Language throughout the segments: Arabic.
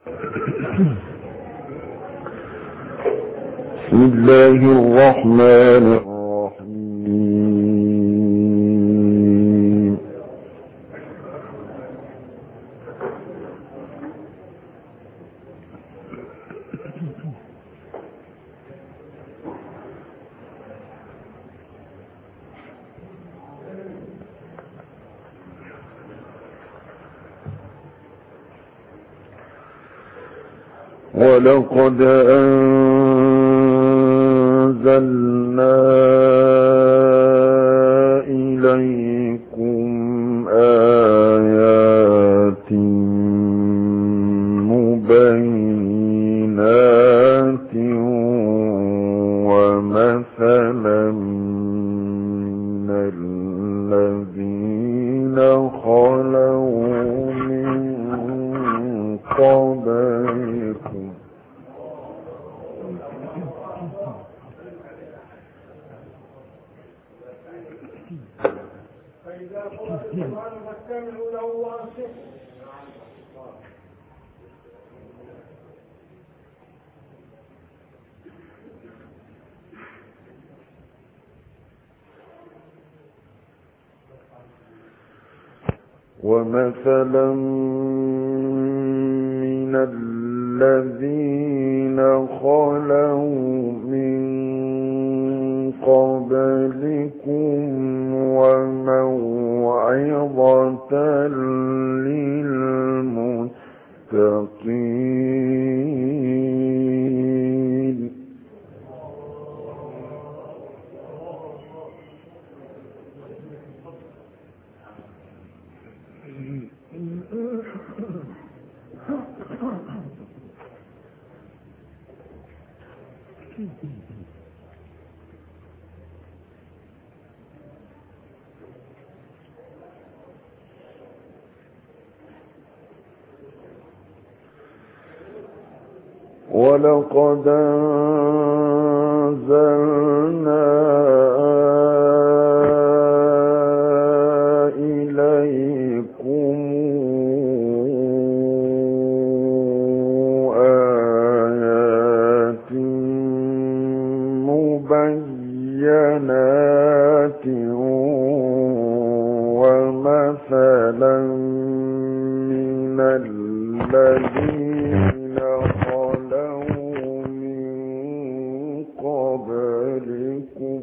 بسم الله الرحمن الرحيم. ولقد أنزلنا إليكم آيات مبينات ومثلا من الذين خلوا من قبلكم ومثلا من الذين خلوا من قبلكم وموعظة للمتقين. ولقد أنزلنا إليكم آيات مبينات ومثلا من الذين خلوا من قبلكم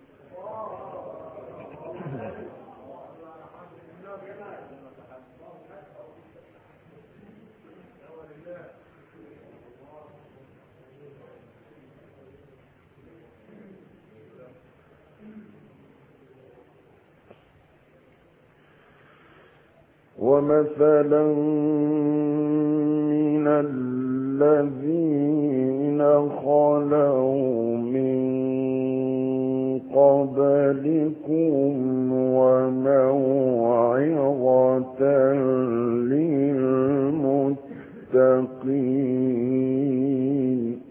ومثلا من الذين خلوا من قبلكم وموعظة للمتقين.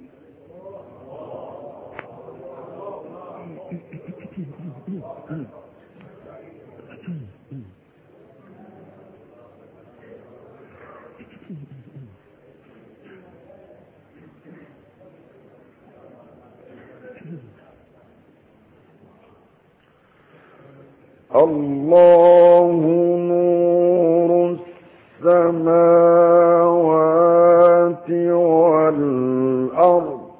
الله نور السماوات والأرض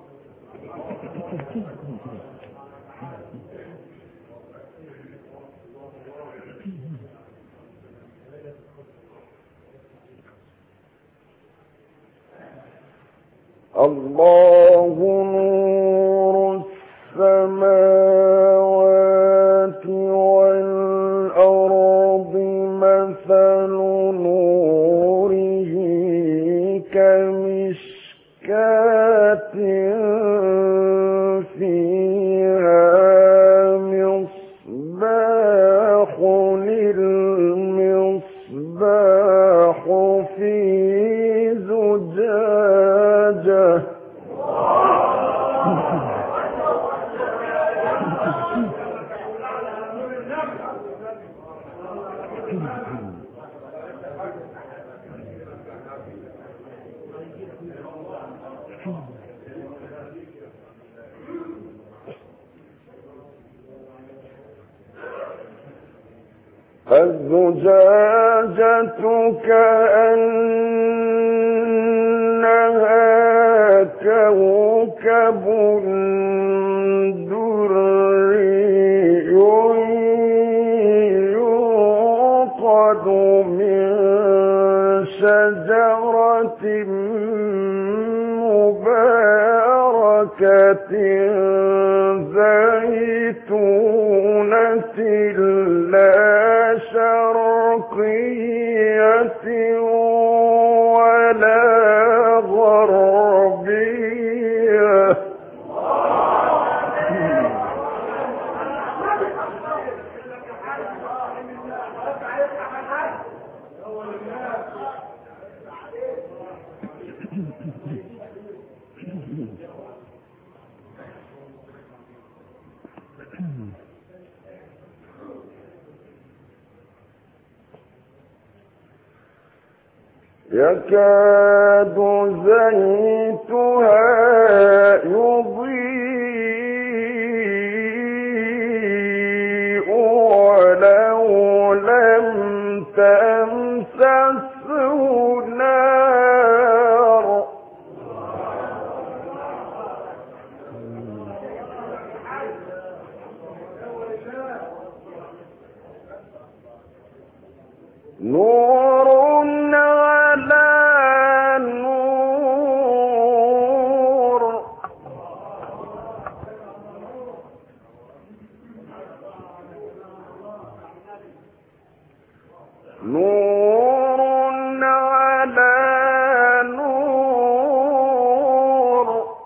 الله نور السماوات والأرض مثل نوره كمشكاة فيها مصباح المصباح في زجاجة الزجاجة كأنها كوكب دري يوقد من شجرة مباركة زيتونة لا شرقية ولا غربية يكاد زيتها يضيء ولو لم تمسسه نار نور على نور نور على نور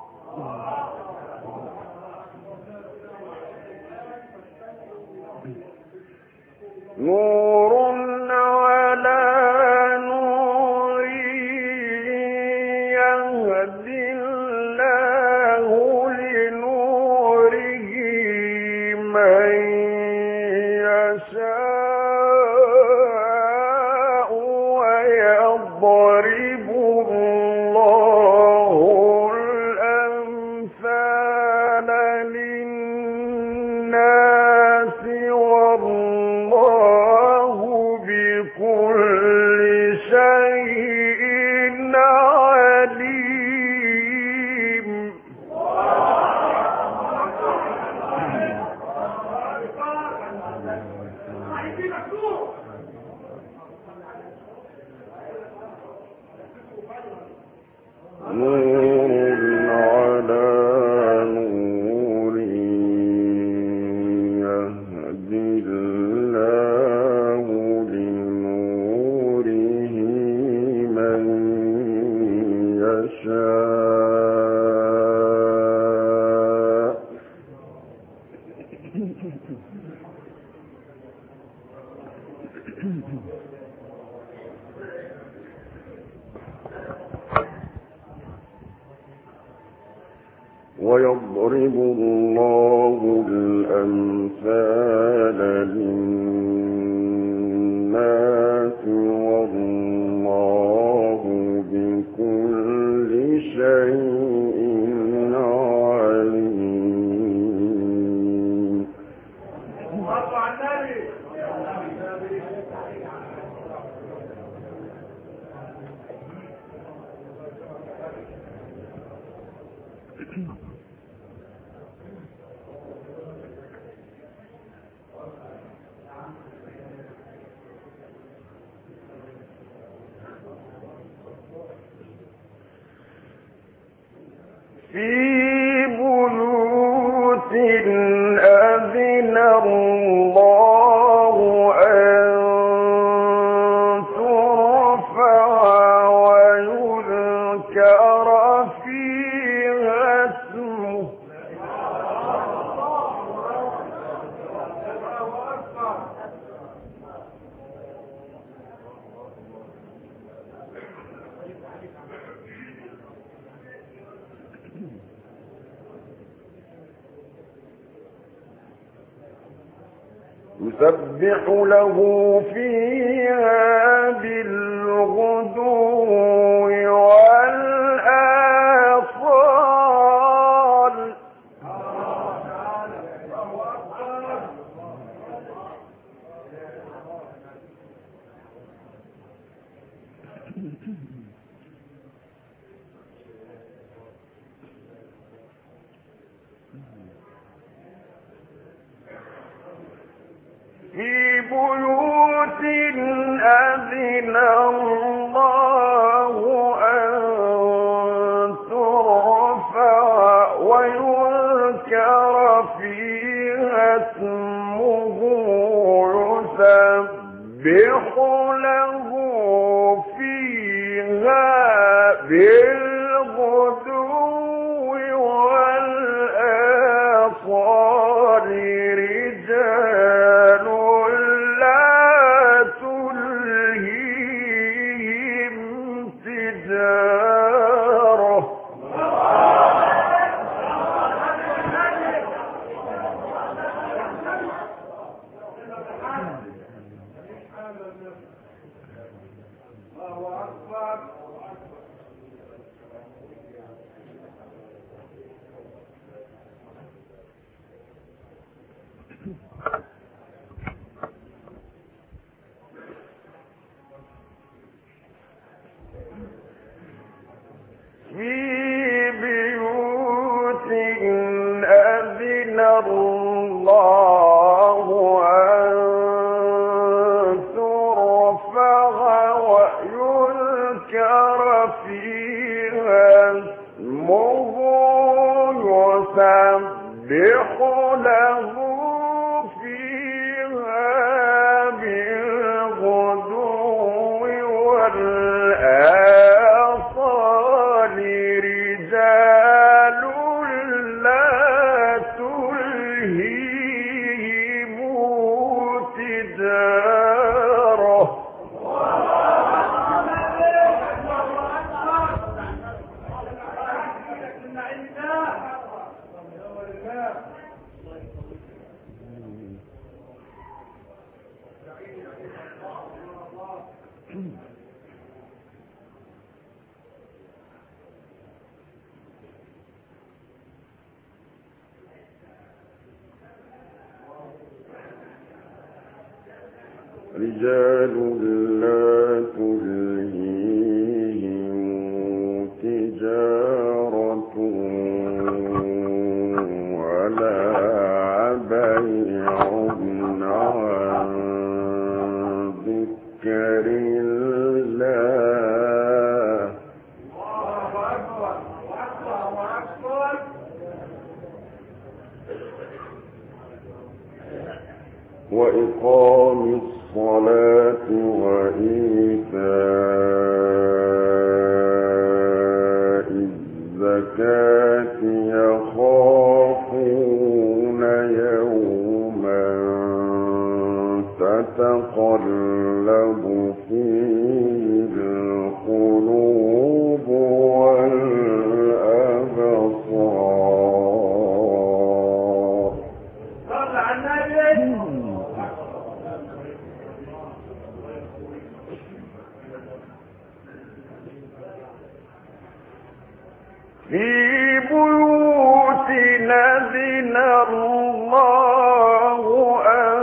نور على نور يهدي الله لنوره من يشاء ويضرب الله الأمثال للناس والله بكل شيء عليم نور على نور يهدي الله لنوره من يشاء ويضرب الله الأمثال للناس والله بكل شيء عليم في بيوت أذن الله أن ترفع ويذكر فيها اسمه يسبح له فيها بالغدو والآصال بيوت أذن الله أن ترفع ويذكر فيها اسمه يسبح له فيها بالغدو والآصال رجال لا تلهيهم تجارة في بيوت أذن الله أن ترفع ويذكر فيها اسمه يسبح له فيها بالغدو والآصال رجال لا تلهيهم تجارة رجال لا تلهيهم تجارة ولا بيع عن ذكر الله وإقام الصلاة وإيتاء الزكاة يخافون يوما تتقلب فيه القلوب والأبصار صل على النبي في بيوت أذن الله أن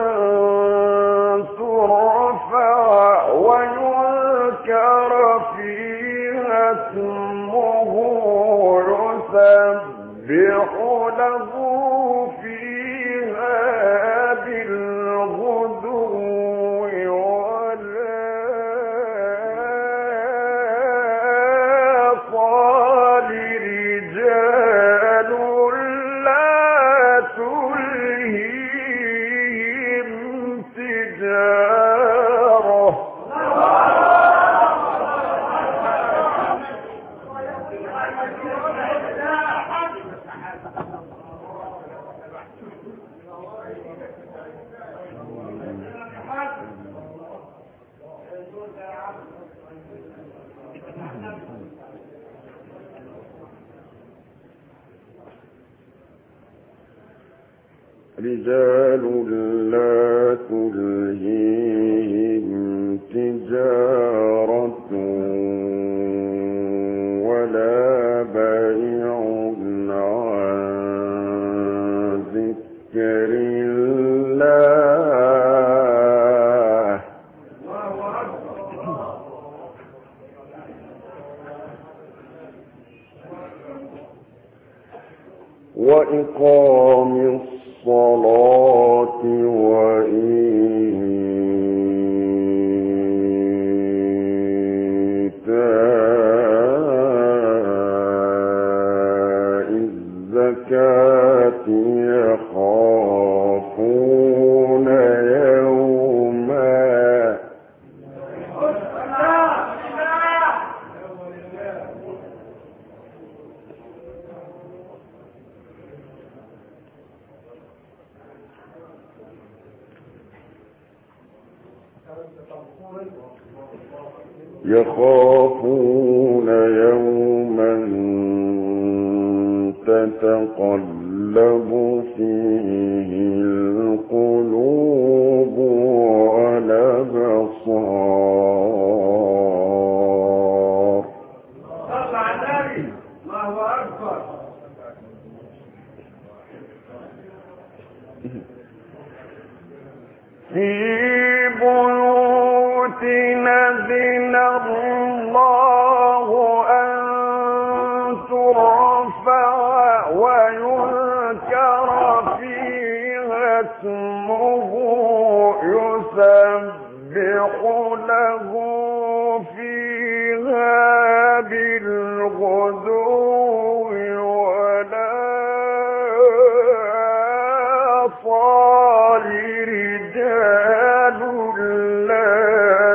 ترفع ويذكر فيها اسمه يسبح له فيها بالغدو والآصال رجال لا تلهيهم تجارة رجال لا تلهيهم تجارة ولا بيع عن ذكر الله وإقام الصلاة وإيتاء الزكاة يخافون يوما تتقلب فيه القلوب والأبصار. صل على النبي. الله أكبر. في بيوت أذن الله أن ترفع ويذكر فيها اسمه يسبح له فيها بالغدو والآصال رجال لا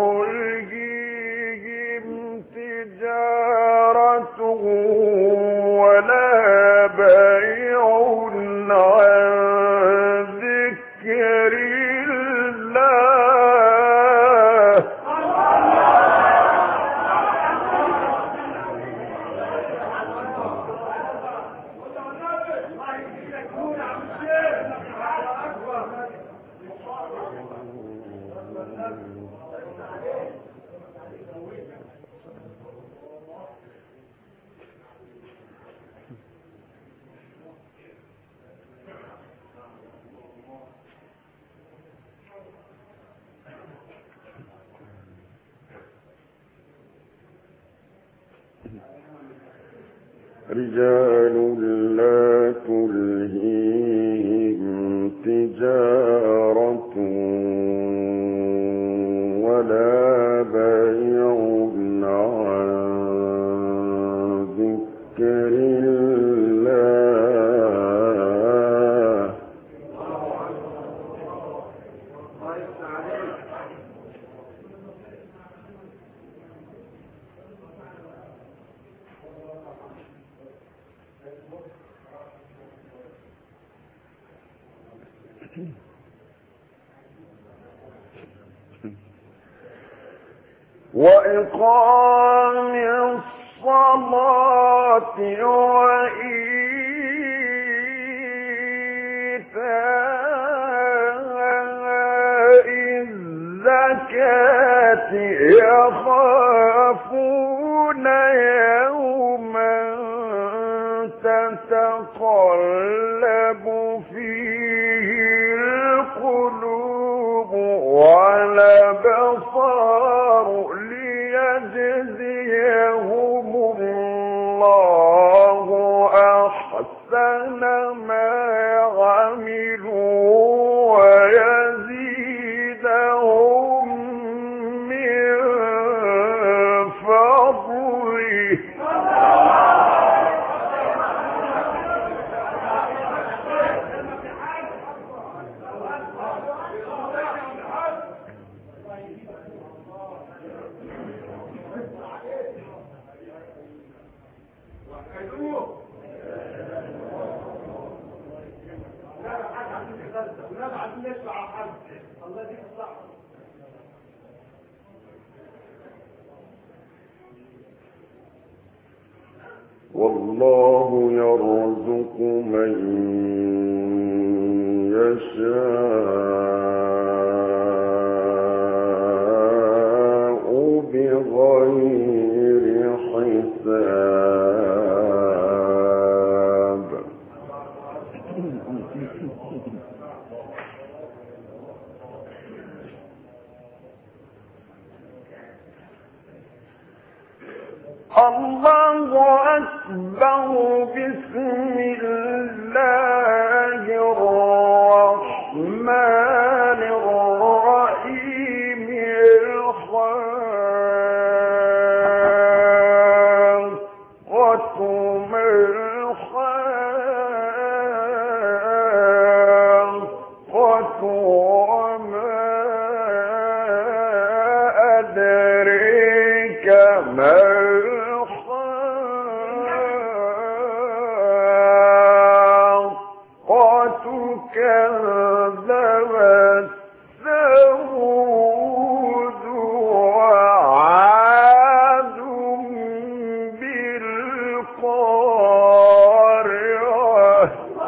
تلهيهم تجارة ولا بيع عن ذكر الله. رجال لا تلهيهم تجارة ولا بيع عن ذكر الله. وإقام الصلاة وإيتاء الزكاة يخافون يوما تتقلب فيه القلوب والأبصار ليجزيهم الله أحسن ما عملوا ويزيدهم من فضله. والله يرزق من يشاء بغير حساب. الله أكبر. بسم الله الرحمن كذبت ثمود وعاد بالقارعة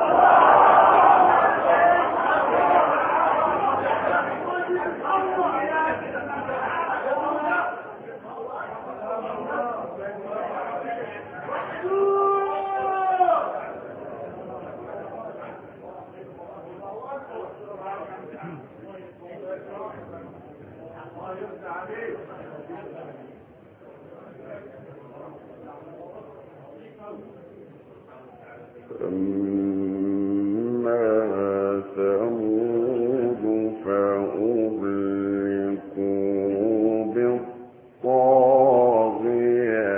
أما ثمود فأهلكوا بالطاغية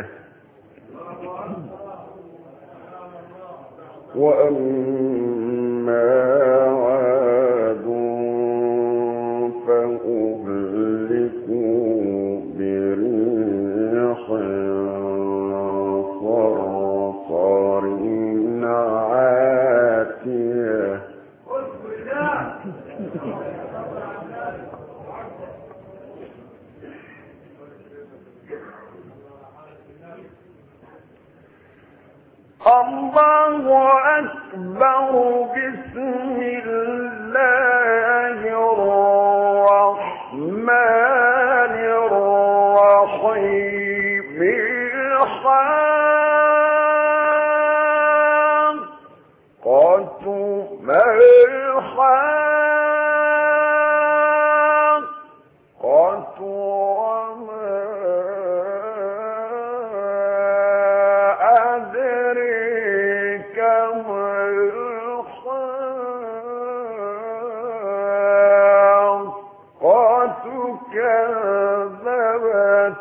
وأما عاد فأهلكوا بريح صرصر عاتية الله أكبر بسم الله الرحمن الرحيم الحاقة ما الحاقة وما أدريك ما الحاقة كذبت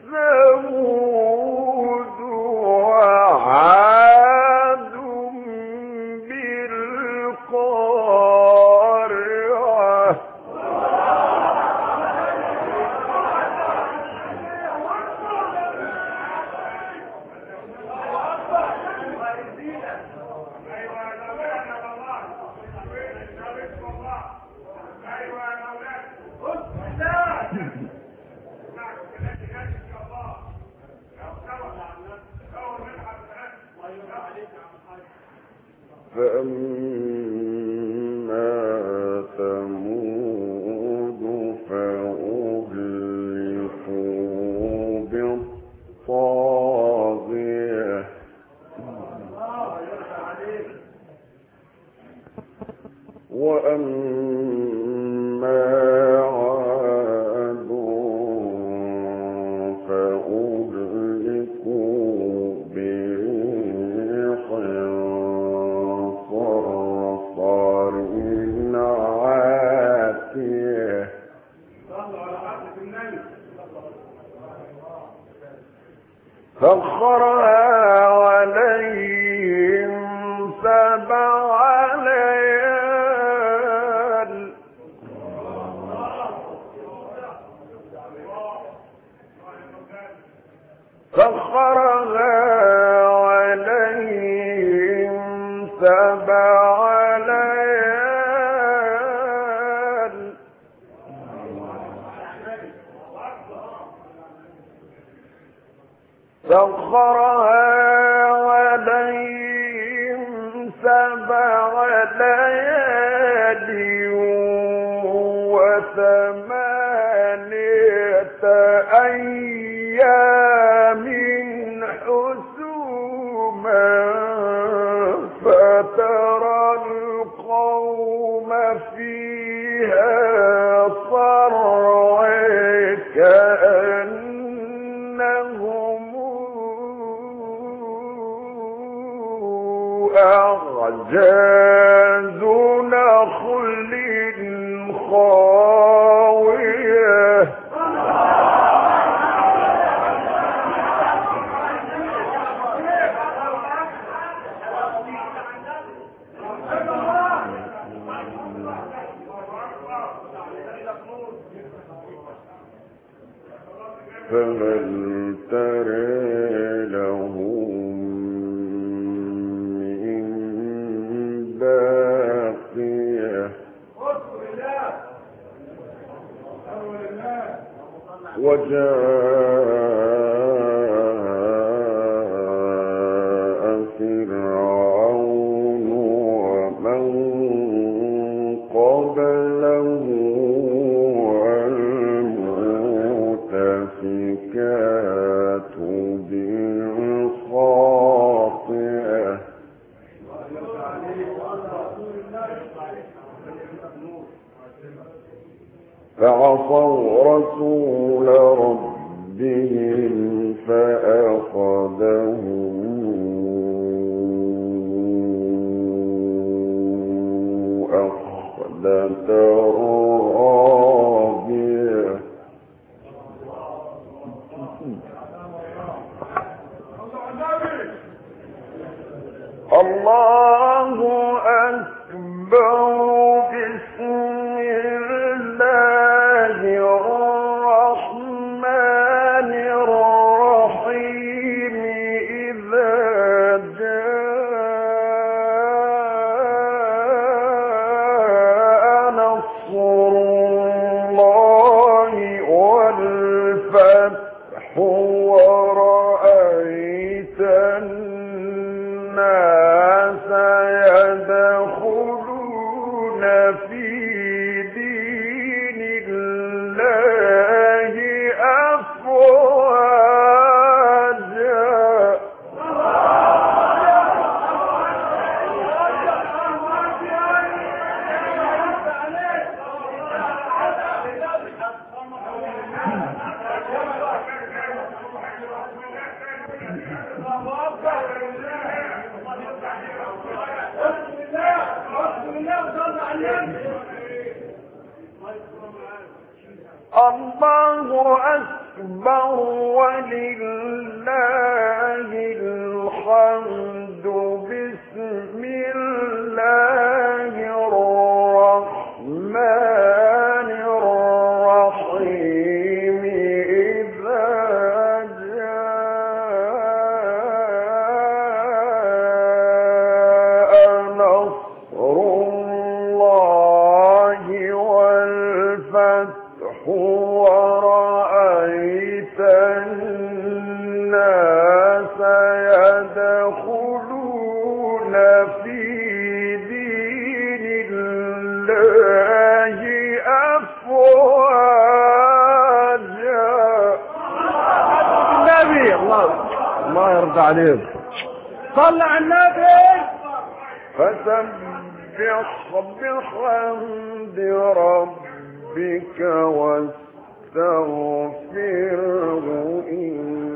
ثمود وعاد بالقارعة فأما ثمود فأهلكوا بالطاغية وأما عاد فأهلكوا بريح صرصر عاتية سخرها عليهم 7 ليال سخرها عليهم 7 ليال سخرها عليهم 7 ليال و8 أيام حسوما فترى القوم فيها صرعى كأنهم أعجاز نخل خاوية فهل ترى لهم من باقية وجاء فرعون ومن قبله والمؤتفكات بالخاطئة فعصوا رسول ربهم فأخذهم أخذة رابية الله أكبر بسم الله الرحمن الرحيم إذا جاء نصر الله والفتح ورأيت الناس يدخلون في دين الله أفواجا الله أكبر ولله الحمد بسم الله الرحمن الرحيم إذا جاء نصر الله والفتح ورأيت الناس يدخلون في دين الله أفواجا النبي الله يرضى عليك صلى على النبي فسبح بحمد ربك واستغفره